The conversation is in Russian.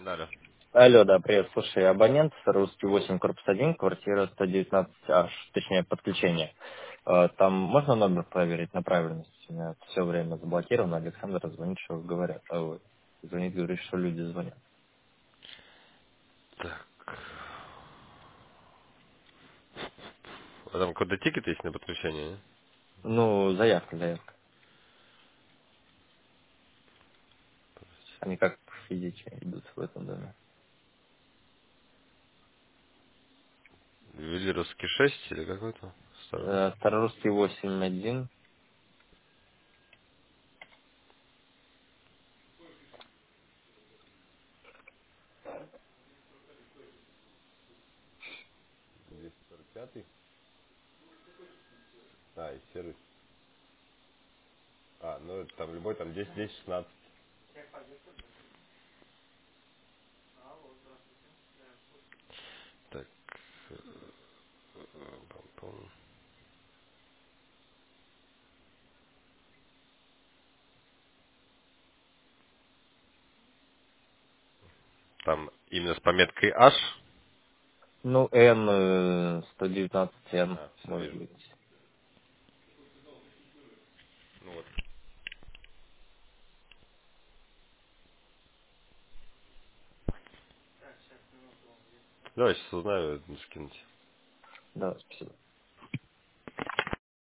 Алло. Алло, да, привет. Слушай, абонент, русский 8, корпус 1, квартира 119H, точнее, подключение. Там можно номер проверить на правильность? У меня все время заблокировано. Александр звонит, что говорят. Звонит, говорит, что люди звонят. Так. А там какой-то тикет есть на подключение, не? Ну, заявка. Они как физики идут в этом доме. Ювелировский 6 или какой-то? Старый. Старорусский 8.1. 245. А, и сервис. А, ну это там любой, там 10, 10, 16. Так. Пам-пам. Там именно с пометкой H. Ну, N, 119N, А, все может вижу. быть. Ну вот. Давай сейчас узнаю, скинуть. Да, спасибо.